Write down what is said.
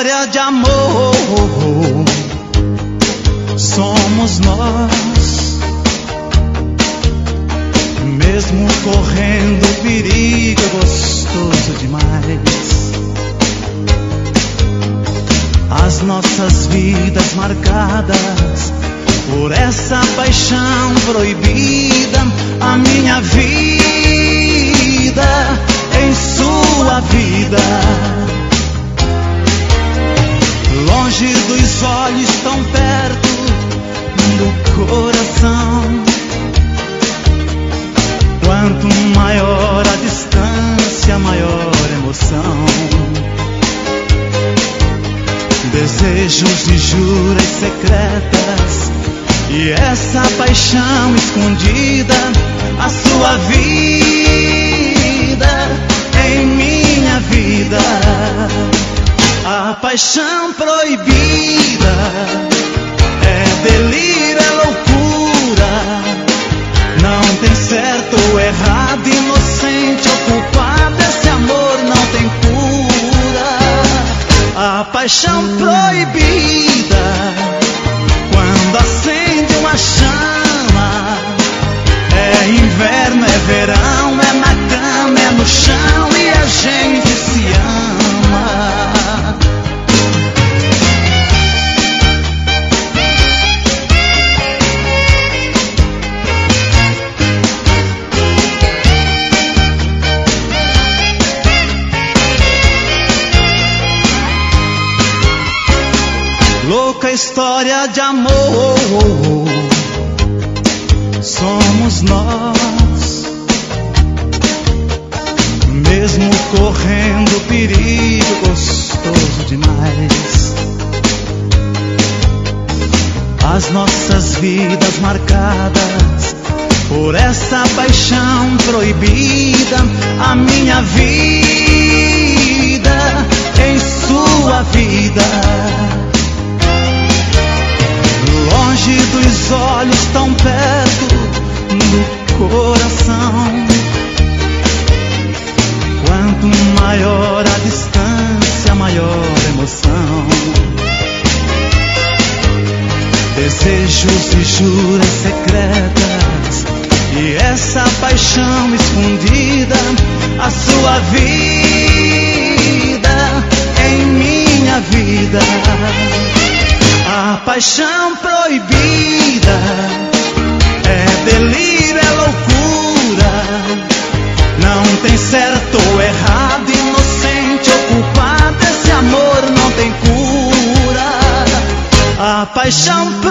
história de amor somos nós, mesmo correndo perigo é gostoso demais. As nossas vidas marcadas por essa paixão proibida, a minha vida em sua vida, longe dos olhos, tão perto do coração. Quanto maior a distância, maior a emoção. Desejos e juras secretas, e essa paixão escondida, a sua vida em minha vida. A paixão proibida é delírio, é loucura. Não tem certo ou errado, inocente ou culpado. Esse amor não tem cura. A paixão proibida, quando acende uma chama, é inverno, é verão, é na cama, é no chão, e a gente se ama. Louca história de amor somos nós, mesmo correndo perigo gostoso demais. As nossas vidas marcadas por essa paixão proibida, a minha vida em sua vida, longe dos olhos, tão perto do coração. Quanto maior a distância, maior a emoção. Desejos e juras secretas, e essa paixão escondida, a sua vida em minha vida. A paixão proibida é delírio, é loucura. Não tem certo ou errado, inocente ou culpado. Esse amor não tem cura. A paixão